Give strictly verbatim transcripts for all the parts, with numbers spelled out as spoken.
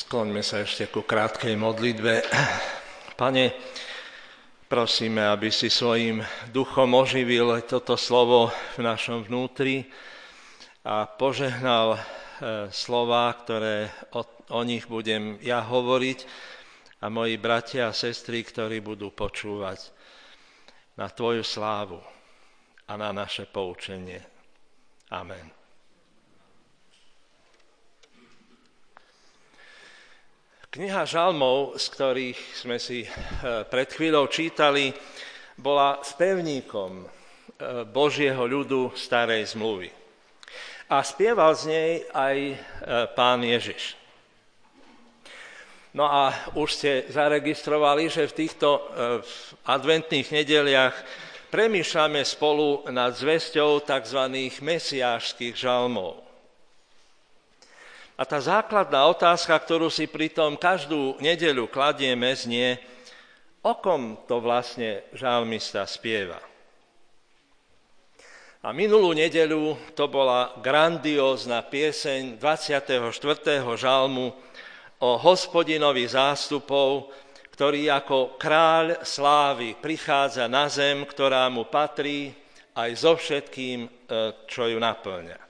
Skloňme sa ešte ku krátkej modlitbe. Pane, prosíme, aby si svojím duchom oživil toto slovo v našom vnútri a požehnal slová, ktoré o, o nich budem ja hovoriť a moji bratia a sestry, ktorí budú počúvať na Tvoju slávu a na naše poučenie. Amen. Kniha Žalmov, z ktorých sme si pred chvíľou čítali, bola spevníkom Božieho ľudu starej zmluvy. A spieval z nej aj Pán Ježiš. No a už ste zaregistrovali, že v týchto adventných nedeliach premýšľame spolu nad zvesťou tzv. Mesiášskych žalmov. A tá základná otázka, ktorú si pritom každú nedeľu kladieme, znie, o kom to vlastne žalmista spieva. A minulú nedeľu to bola grandiózna pieseň dvadsiateho štvrtého žalmu o Hospodinovi zástupov, ktorý ako kráľ slávy prichádza na zem, ktorá mu patrí aj so všetkým, čo ju naplňa.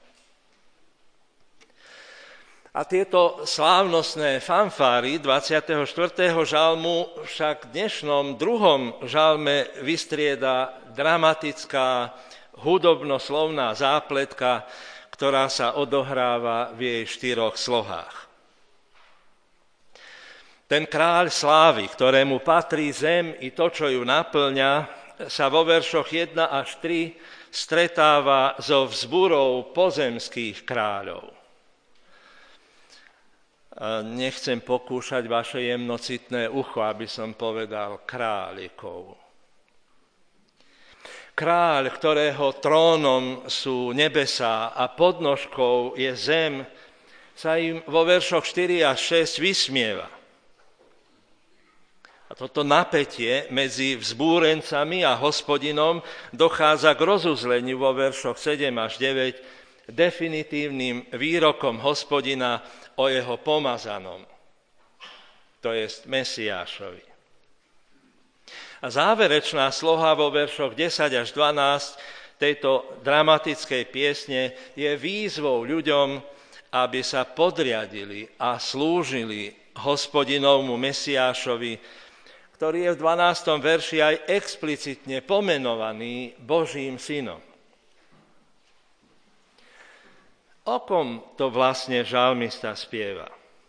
A tieto slávnostné fanfáry dvadsiateho štvrtého žalmu však v dnešnom druhom žalme vystrieda dramatická hudobno-slovná zápletka, ktorá sa odohráva v jej štyroch slohách. Ten kráľ slávy, ktorému patrí zem i to, čo ju naplňa, sa vo veršoch jeden až tri stretáva so vzburou pozemských kráľov. Nechcem pokúšať vaše jemnocitné ucho, aby som povedal králikov. Kráľ, ktorého trónom sú nebesá a podnožkou je zem, sa im vo veršoch štyri až šesť vysmieva. A toto napätie medzi vzbúrencami a Hospodinom dochádza k rozuzleniu vo veršoch sedem až deväť definitívnym výrokom Hospodina o jeho pomazanom, to jest Mesiášovi. A záverečná sloha vo veršoch desať až dvanásť tejto dramatickej piesne je výzvou ľuďom, aby sa podriadili a slúžili Hospodinovmu Mesiášovi, ktorý je v dvanástom verši aj explicitne pomenovaný Božím synom. O kom to vlastne žalmista spieva?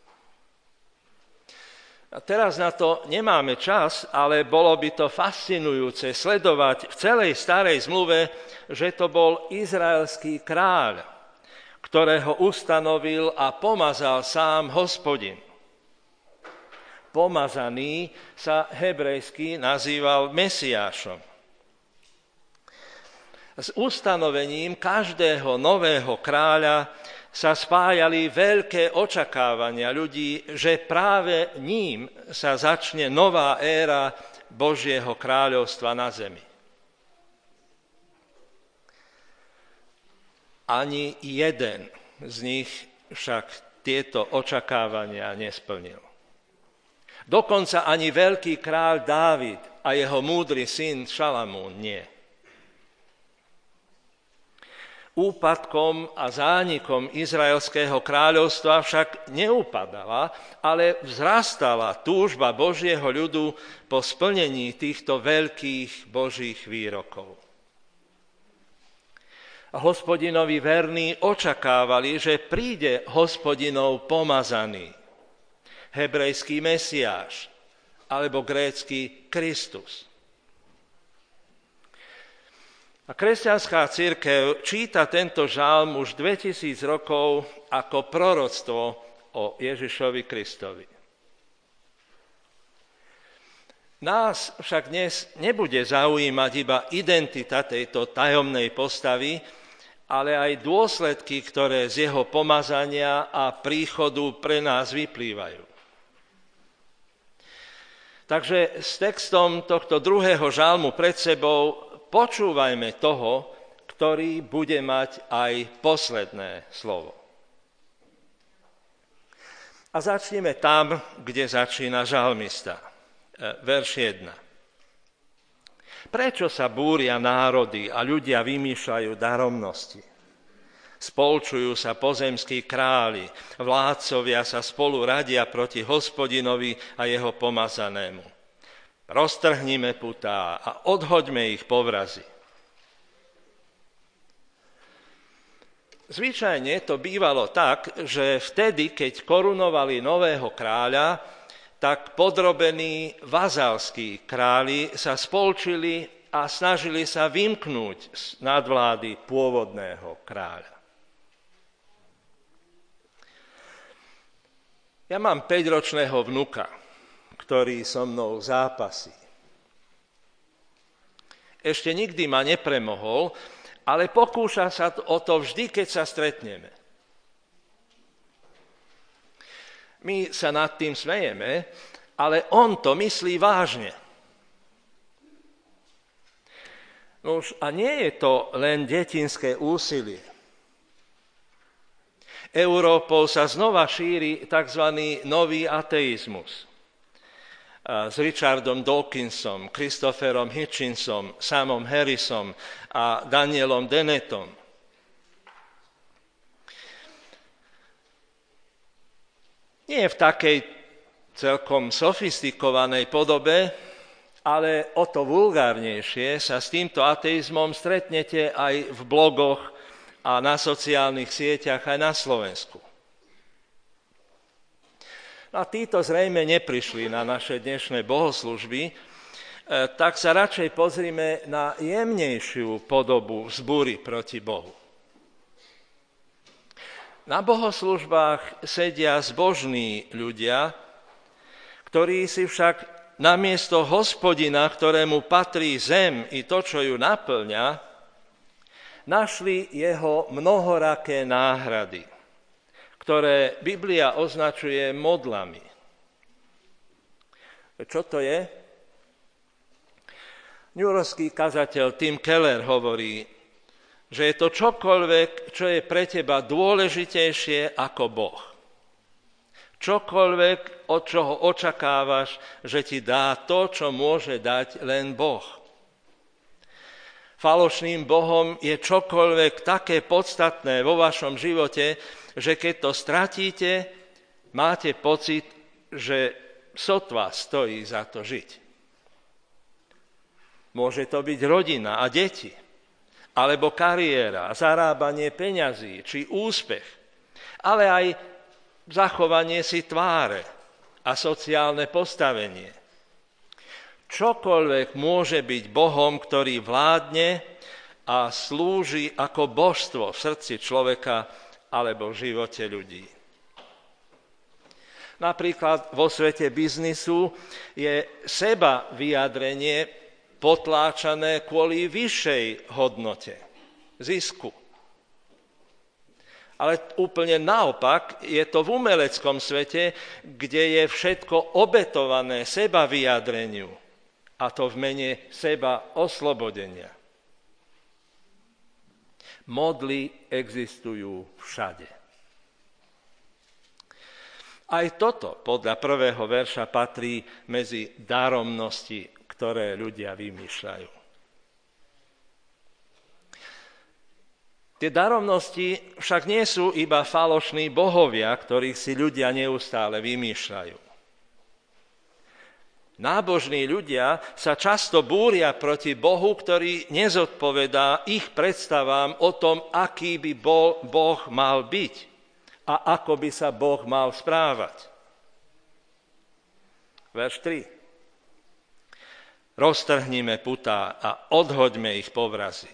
A teraz na to nemáme čas, ale bolo by to fascinujúce sledovať v celej starej zmluve, že to bol izraelský kráľ, ktorého ustanovil a pomazal sám Hospodin. Pomazaný sa hebrejsky nazýval Mesiášom. S ustanovením každého nového kráľa sa spájali veľké očakávania ľudí, že práve ním sa začne nová éra Božieho kráľovstva na zemi. Ani jeden z nich však tieto očakávania nesplnil. Dokonca ani veľký kráľ Dávid a jeho múdry syn Šalamún nie. Úpadkom a zánikom izraelského kráľovstva však neupadala, ale vzrastala túžba Božieho ľudu po splnení týchto veľkých Božích výrokov. A Hospodinovi verní očakávali, že príde Hospodinov pomazaný, hebrejský Mesiáš alebo grécky Kristus. A kresťanská cirkev číta tento žalm už dvetisíc rokov ako proroctvo o Ježišovi Kristovi. Nás však dnes nebude zaujímať iba identita tejto tajomnej postavy, ale aj dôsledky, ktoré z jeho pomazania a príchodu pre nás vyplývajú. Takže s textom tohto druhého žalmu pred sebou počúvajme toho, ktorý bude mať aj posledné slovo. A začneme tam, kde začína žalmista. Verš jeden. Prečo sa búria národy a ľudia vymýšľajú daromnosti? Spolčujú sa pozemskí králi, vládcovia sa spolu radia proti Hospodinovi a jeho pomazanému. Roztrhnime putá a odhoďme ich povrazy. Zvyčajne to bývalo tak, že vtedy, keď korunovali nového kráľa, tak podrobení vazalskí králi sa spolčili a snažili sa vymknúť z nadvlády pôvodného kráľa. Ja mám päťročného vnuka, ktorý so mnou zápasí. Ešte nikdy ma nepremohol, ale pokúša sa o to vždy, keď sa stretneme. My sa nad tým smejeme, ale on to myslí vážne. Nož, a nie je to len detinské úsilie. Európou sa znova šíri tzv. Nový ateizmus. S Richardom Dawkinsom, Christopherom Hitchinsom, Samom Harrisom a Danielom Dennettom. Nie v takej celkom sofistikovanej podobe, ale o to vulgárnejšie sa s týmto ateizmom stretnete aj v blogoch a na sociálnych sieťach aj na Slovensku. A títo zrejme neprišli na naše dnešné bohoslužby, tak sa radšej pozrime na jemnejšiu podobu vzbúry proti Bohu. Na bohoslužbách sedia zbožní ľudia, ktorí si však namiesto Hospodina, ktorému patrí zem i to, čo ju naplňa, našli jeho mnohoraké náhrady, ktoré Biblia označuje modlami. Čo to je? Newyorský kazateľ Tim Keller hovorí, že je to čokoľvek, čo je pre teba dôležitejšie ako Boh. Čokoľvek, od čoho očakávaš, že ti dá to, čo môže dať len Boh. Falošným Bohom je čokoľvek také podstatné vo vašom živote, že keď to stratíte, máte pocit, že sotva stojí za to žiť. Môže to byť rodina a deti, alebo kariéra, zarábanie peňazí, či úspech, ale aj zachovanie si tváre a sociálne postavenie. Čokoľvek môže byť Bohom, ktorý vládne a slúži ako božstvo v srdci človeka alebo v živote ľudí. Napríklad vo svete biznisu je seba vyjadrenie potláčané kvôli vyššej hodnote, zisku. Ale úplne naopak je to v umeleckom svete, kde je všetko obetované seba vyjadreniu, a to v mene seba oslobodenia. Modly existujú všade. Aj toto podľa prvého verša patrí medzi daromnosti, ktoré ľudia vymýšľajú. Tie daromnosti však nie sú iba falošní bohovia, ktorých si ľudia neustále vymýšľajú. Nábožní ľudia sa často búria proti Bohu, ktorý nezodpovedá ich predstavám o tom, aký by bol Boh mal byť a ako by sa Boh mal správať. Verš tri. Roztrhnime putá a odhoďme ich povrazy.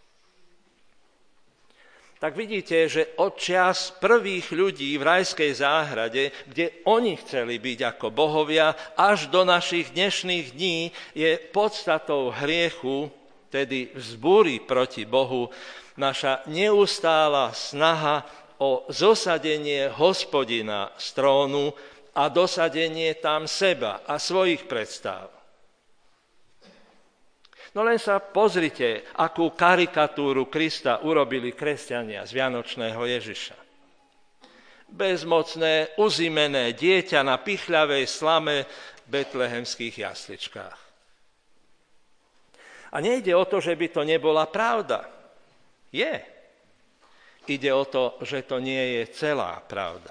Tak vidíte, že od čias prvých ľudí v rajskej záhrade, kde oni chceli byť ako bohovia, až do našich dnešných dní je podstatou hriechu, tedy vzbúry proti Bohu, naša neustála snaha o zosadenie Hospodina z trónu a dosadenie tam seba a svojich predstáv. No len sa pozrite, akú karikatúru Krista urobili kresťania z Vianočného Ježiša. bezmocné, uzimené dieťa na pichľavej slame v betlehemských jasličkách. A nejde o to, že by to nebola pravda. Je. Ide o to, že to nie je celá pravda.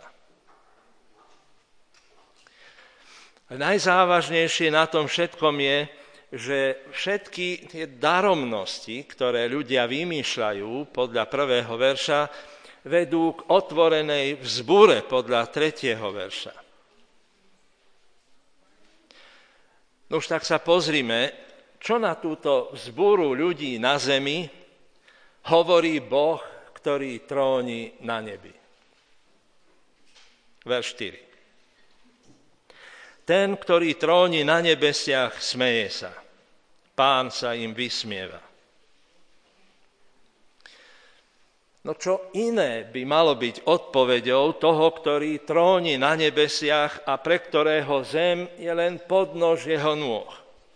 Najzávažnejšie na tom všetkom je, že všetky tie daromnosti, ktoré ľudia vymýšľajú podľa prvého verša, vedú k otvorenej vzbure podľa tretieho verša. No už tak sa pozrime, čo na túto vzburu ľudí na zemi hovorí Boh, ktorý tróni na nebi. Verš štyri. Ten, ktorý tróni na nebesiach, smeje sa. Pán sa im vysmieva. No čo iné by malo byť odpoveďou toho, ktorý tróni na nebesiach a pre ktorého zem je len podnož jeho nôh?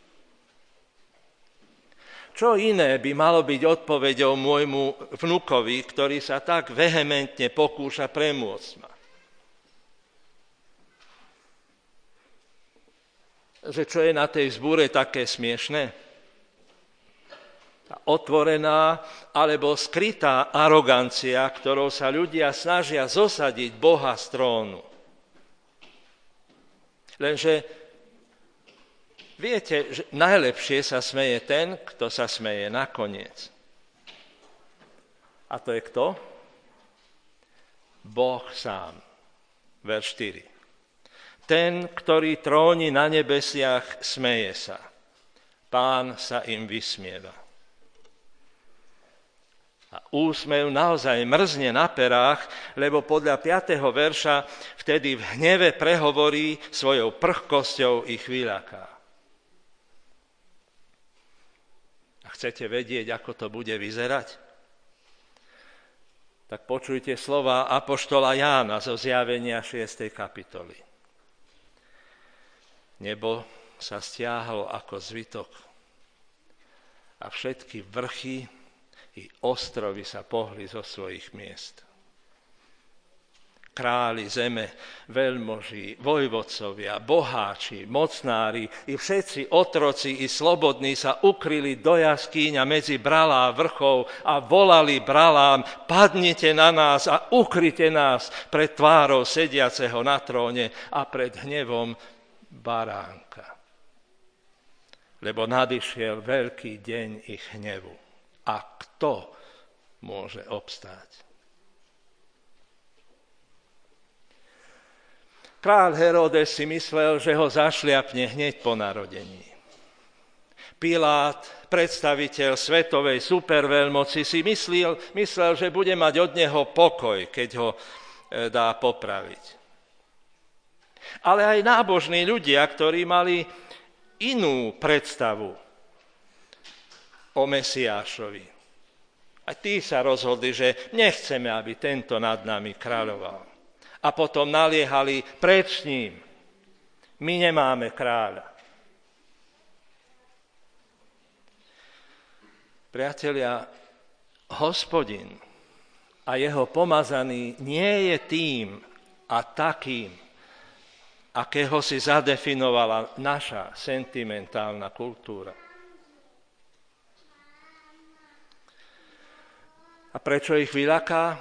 Čo iné by malo byť odpoveďou môjmu vnukovi, ktorý sa tak vehementne pokúša premôcť ma? Že čo je na tej vzbúre také smiešné? Tá otvorená alebo skrytá arogancia, ktorou sa ľudia snažia zosadiť Boha z trónu. Lenže viete, že najlepšie sa smeje ten, kto sa smeje nakoniec. A to je kto? Boh sám. Verš štyri. Ten, ktorý tróni na nebesiach, smeje sa. Pán sa im vysmieva. A úsmev naozaj mrzne na perách, lebo podľa piateho verša vtedy v hneve prehovorí, svojou prchkosťou ich vyľaká. A chcete vedieť, ako to bude vyzerať? Tak počujte slova apoštola Jána zo Zjavenia šiestej kapitoly. Nebo sa stiahlo ako zvitok a všetky vrchy i ostrovy sa pohli zo svojich miest. Králi zeme, veľmoži, vojvodcovia, boháči, mocnári i všetci otroci i slobodní sa ukryli do jaskýň a medzi bralá vrchov a volali bralám: padnite na nás a ukryte nás pred tvárou sediaceho na tróne a pred hnevom baránka. Lebo nadišiel veľký deň ich hnevu. A kto môže obstáť? Kráľ Herodes si myslel, že ho zašliapne hneď po narodení. Pilát, predstaviteľ svetovej superveľmoci, si myslel, myslel, že bude mať od neho pokoj, keď ho dá popraviť. Ale aj nábožní ľudia, ktorí mali inú predstavu o Mesiášovi. A tí sa rozhodli, že nechceme, aby tento nad nami kráľoval. A potom naliehali: preč s ním, my nemáme kráľa. Priatelia, Hospodin a jeho pomazaný nie je tým a takým, akého si zadefinovala naša sentimentálna kultúra. A prečo ich vyľaká?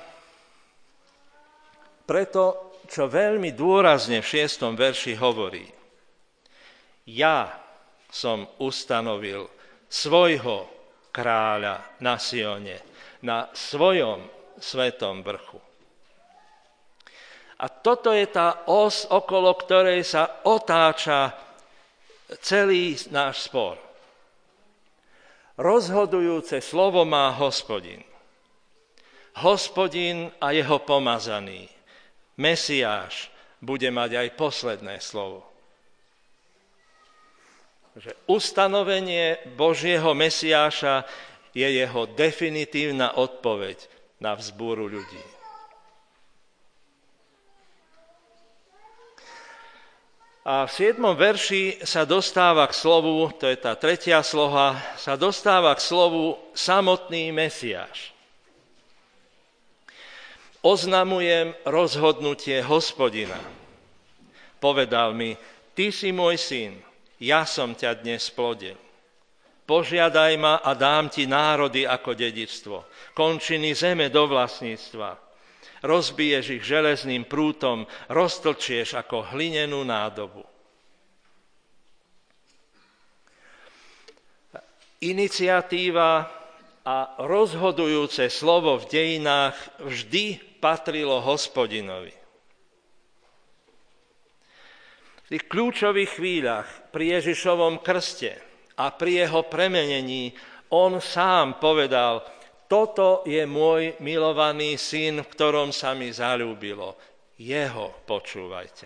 Preto, čo veľmi dôrazne v šiestom verši hovorí: ja som ustanovil svojho kráľa na Sione, na svojom svetom vrchu. A toto je tá os, okolo ktorej sa otáča celý náš spor. Rozhodujúce slovo má Hospodin. Hospodin a jeho pomazaný, Mesiáš, bude mať aj posledné slovo. Že ustanovenie Božieho Mesiáša je jeho definitívna odpoveď na vzbúru ľudí. A v siedmom verši sa dostáva k slovu, to je tá tretia sloha, sa dostáva k slovu samotný Mesiáš. Oznamujem rozhodnutie Hospodina. Povedal mi, ty si môj syn, ja som ťa dnes splodil. Požiadaj ma a dám ti národy ako dedičstvo, končiny zeme do vlastníctva. Rozbiješ ich železným prútom, roztlčieš ako hlinenú nádobu. Iniciatíva a rozhodujúce slovo v dejinách vždy patrilo Hospodinovi. V tých kľúčových chvíľach pri Ježišovom krste a pri jeho premenení on sám povedal, toto je môj milovaný syn, v ktorom sa mi zaľúbilo. Jeho počúvajte.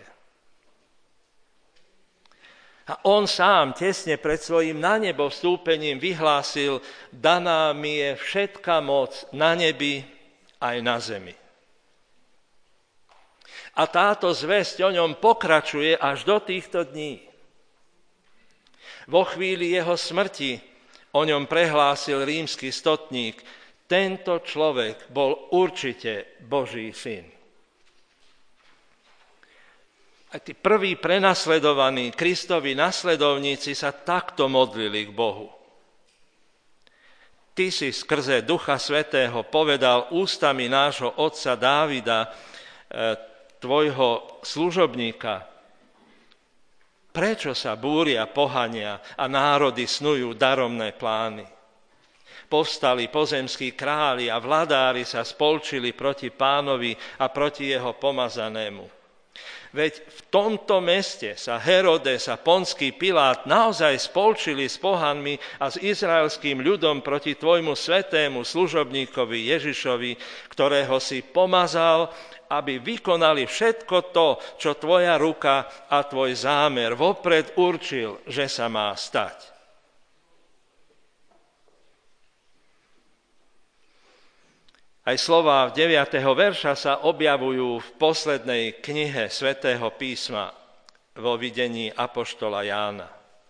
A on sám tesne pred svojím na nebo vstúpením vyhlásil, daná mi je všetka moc na nebi aj na zemi. A táto zvesť o ňom pokračuje až do týchto dní. Vo chvíli jeho smrti o ňom prehlásil rímsky stotník, tento človek bol určite Boží syn. A tí prví prenasledovaní Kristovi nasledovníci sa takto modlili k Bohu. Ty si skrze Ducha Svätého povedal ústami nášho otca Dávida, tvojho služobníka, prečo sa búria pohania a národy snujú daromné plány? Povstali pozemskí králi a vladári sa spolčili proti Pánovi a proti jeho pomazanému. Veď v tomto meste sa Herodes a Ponský Pilát naozaj spolčili s pohanmi a s izraelským ľudom proti tvojmu svätému služobníkovi Ježišovi, ktorého si pomazal, aby vykonali všetko to, čo tvoja ruka a tvoj zámer vopred určil, že sa má stať. Aj slová deviateho verša sa objavujú v poslednej knihe Svätého písma vo videní apoštola Jána.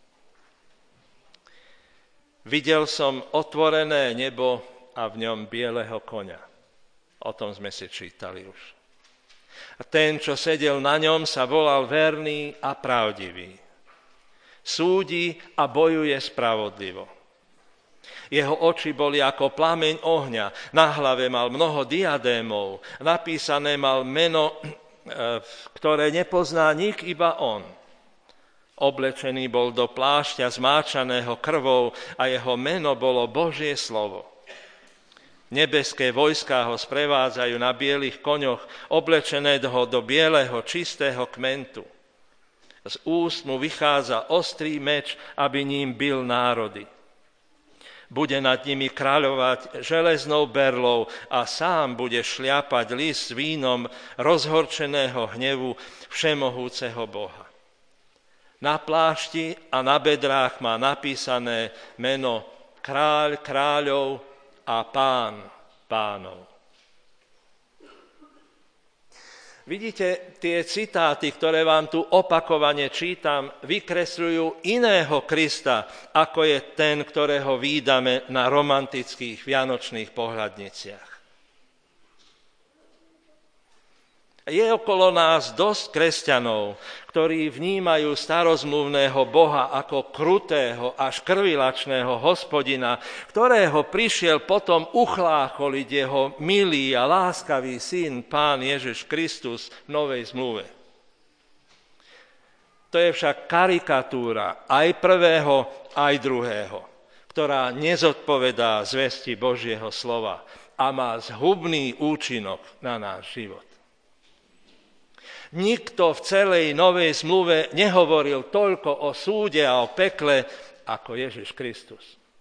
Videl som otvorené nebo a v ňom bieleho koňa. O tom sme si čítali už. A ten, čo sedel na ňom, sa volal verný a pravdivý. Súdi a bojuje spravodlivo. Jeho oči boli ako plameň ohňa, na hlave mal mnoho diadémov, napísané mal meno, ktoré nepozná nik, iba on. Oblečený bol do plášťa zmáčaného krvou a jeho meno bolo Božie slovo. Nebeské vojská ho sprevádzajú na bielých koňoch, oblečeného do bieleho, čistého kmentu. Z úst mu vychádza ostrý meč, aby ním bil národy. Bude nad nimi kráľovať železnou berlou a sám bude šliapať list s vínom rozhorčeného hnevu všemohúceho Boha. Na plášti a na bedrách má napísané meno Kráľ kráľov a Pán pánov. Vidíte, tie citáty, ktoré vám tu opakovane čítam, vykresľujú iného Krista, ako je ten, ktorého vídame na romantických vianočných pohľadniciach. Je okolo nás dosť kresťanov, ktorí vnímajú starozmluvného Boha ako krutého až krvilačného Hospodina, ktorého prišiel potom uchlácholiť jeho milý a láskavý syn, Pán Ježiš Kristus v Novej zmluve. To je však karikatúra aj prvého, aj druhého, ktorá nezodpovedá zvesti Božieho slova a má zhubný účinok na náš život. Nikto v celej Novej zmluve nehovoril toľko o súde a o pekle, ako Ježiš Kristus.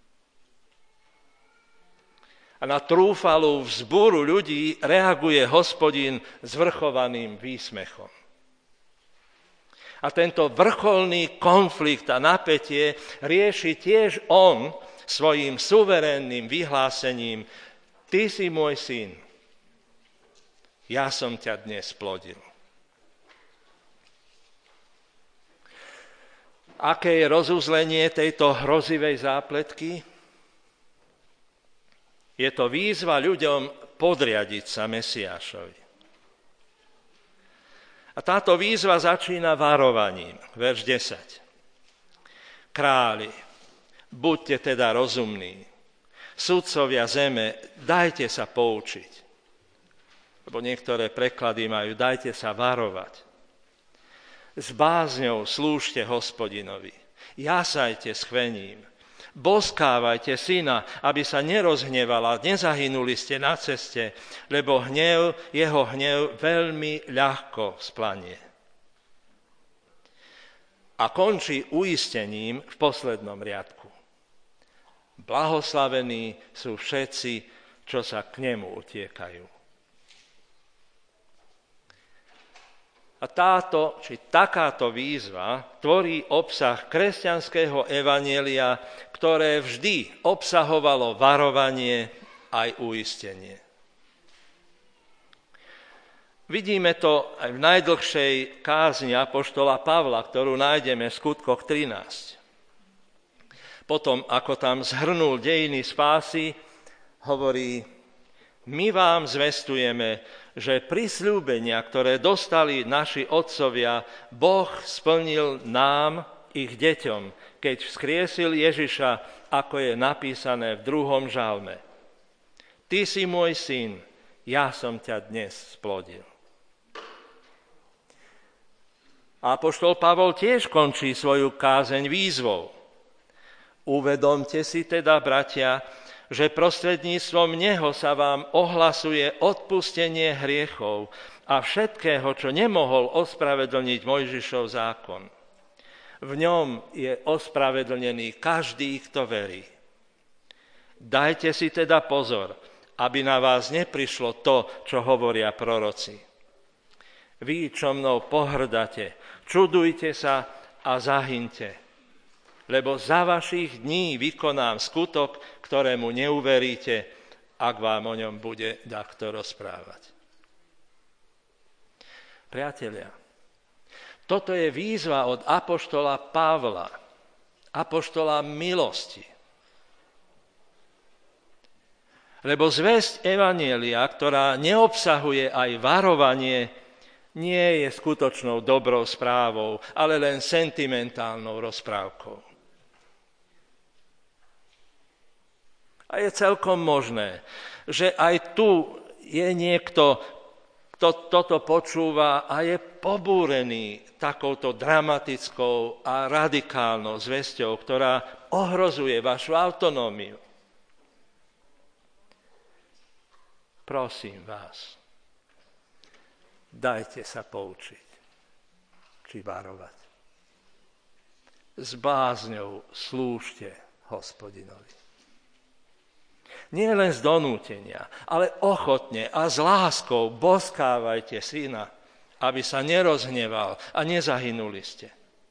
A na trúfalú vzbúru ľudí reaguje Hospodin zvrchovaným výsmechom. A tento vrcholný konflikt a napätie rieši tiež on svojím suverénnym vyhlásením: Ty si môj syn, ja som ťa dnes splodil. Aké je rozuzlenie tejto hrozivej zápletky? Je to výzva ľuďom podriadiť sa Mesiášovi. A táto výzva začína varovaním, verš desať. Králi, buďte teda rozumní, sudcovia zeme, dajte sa poučiť. Lebo niektoré preklady majú, dajte sa varovať. S bázňou slúžte Hospodinovi, jasajte s chvením, boskávajte syna, aby sa nerozhnevala, nezahynuli ste na ceste, lebo hnev, jeho hnev veľmi ľahko splanie. A končí uistením v poslednom riadku. Blahoslavení sú všetci, čo sa k nemu utiekajú. A táto, či takáto výzva tvorí obsah kresťanského evanjelia, ktoré vždy obsahovalo varovanie aj uistenie. Vidíme to aj v najdlhšej kázni apoštola Pavla, ktorú nájdeme v Skutkoch trinásť. Potom, ako tam zhrnul dejiny spásy, hovorí: my vám zvestujeme, že prisľúbenia, ktoré dostali naši otcovia, Boh splnil nám, ich deťom, keď vzkriesil Ježiša, ako je napísané v druhom žalme. Ty si môj syn, ja som ťa dnes splodil. Apoštol Pavol tiež končí svoju kázeň výzvou. Uvedomte si teda, bratia, že prostredníctvom neho sa vám ohlasuje odpustenie hriechov a všetkého, čo nemohol ospravedlniť Mojžišov zákon. V ňom je ospravedlnený každý, kto verí. Dajte si teda pozor, aby na vás neprišlo to, čo hovoria proroci. Vy, čo mnou pohrdate, čudujte sa a zahynte, lebo za vašich dní vykonám skutok, ktorému neuveríte, ak vám o ňom bude takto rozprávať. Priatelia, toto je výzva od apoštola Pavla, apoštola milosti. Lebo zvesť evanjelia, ktorá neobsahuje aj varovanie, nie je skutočnou dobrou správou, ale len sentimentálnou rozprávkou. A je celkom možné, že aj tu je niekto, kto toto počúva a je pobúrený takouto dramatickou a radikálnou zvesťou, ktorá ohrozuje vašu autonómiu. Prosím vás, dajte sa poučiť, či varovať. S bázňou slúžte Hospodinovi. Nie len z donútenia, ale ochotne a s láskou boskávajte syna, aby sa nerozhneval a nezahynuli ste.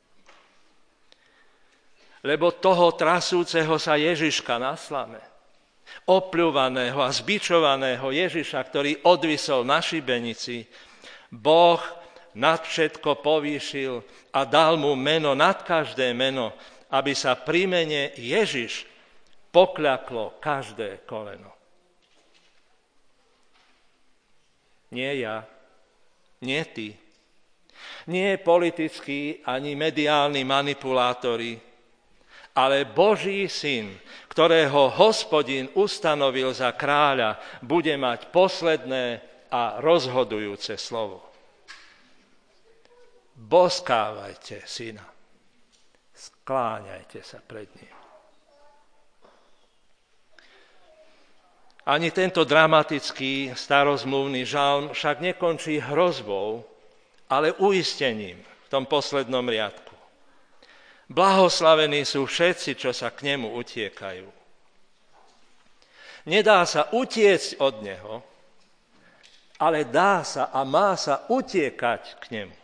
Lebo toho trasúceho sa Ježiška na slame, opľúvaného a zbičovaného Ježiša, ktorý odvisol na šibenici, Boh nad všetko povýšil a dal mu meno nad každé meno, aby sa pri mene Ježiš pokľaklo každé koleno. Nie ja, nie ty, nie politickí ani mediálni manipulátori, ale Boží syn, ktorého Hospodin ustanovil za kráľa, bude mať posledné a rozhodujúce slovo. Boskávajte syna, skláňajte sa pred ním. Ani tento dramatický starozmluvný žalm však nekončí hrozbou, ale uistením v tom poslednom riadku. Blahoslavení sú všetci, čo sa k nemu utiekajú. Nedá sa utiecť od neho, ale dá sa a má sa utiekať k nemu.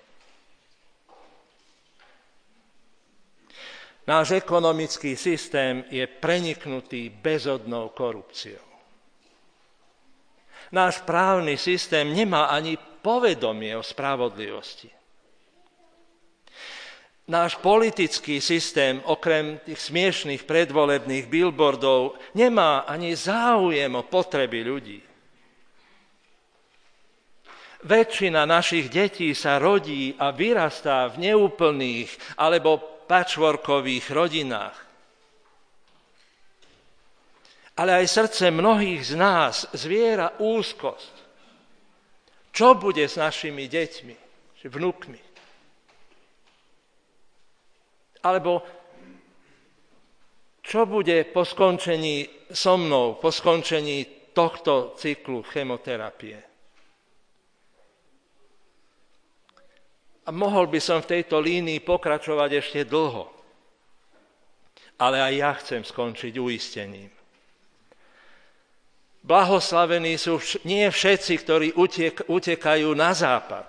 Náš ekonomický systém je preniknutý bezodnou korupciou. Náš právny systém nemá ani povedomie o spravodlivosti. náš politický systém, okrem tých smiešných predvolebných billboardov, nemá ani záujem o potreby ľudí. Väčšina našich detí sa rodí a vyrastá v neúplných alebo patchworkových rodinách. Ale aj srdce mnohých z nás zviera úzkosť. Čo bude s našimi deťmi, vnukmi? Alebo čo bude po skončení so mnou, po skončení tohto cyklu chemoterapie? A mohol by som v tejto línii pokračovať ešte dlho. Ale aj ja chcem skončiť uistením. Blahoslavení sú vš- nie všetci, ktorí utek- utekajú na západ.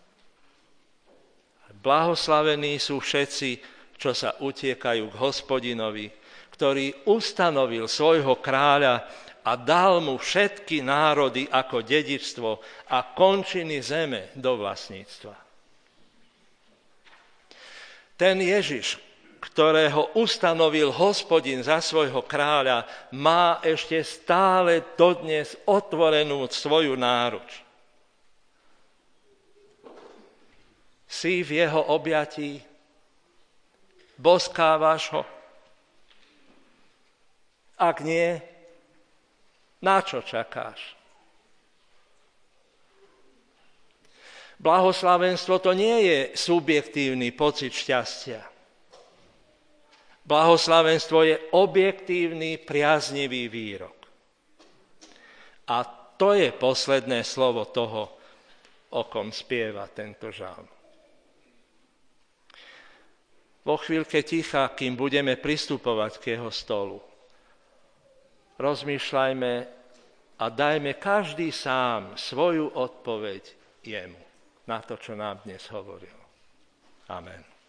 Blahoslavení sú všetci, čo sa utiekajú k Hospodinovi, ktorý ustanovil svojho kráľa a dal mu všetky národy ako dedičstvo a končiny zeme do vlastníctva. Ten Ježiš, ktorého ustanovil Hospodin za svojho kráľa, má ešte stále dodnes otvorenú svoju náruč. Si v jeho objatí? Boskávaš ho? Ak nie, na čo čakáš? Blahoslavenstvo to nie je subjektívny pocit šťastia. Blahoslavenstvo je objektívny, priaznivý výrok. A to je posledné slovo toho, o kom spieva tento žalm. Vo chvíľke ticha, kým budeme pristupovať k jeho stolu, rozmýšľajme a dajme každý sám svoju odpoveď jemu na to, čo nám dnes hovoril. Amen.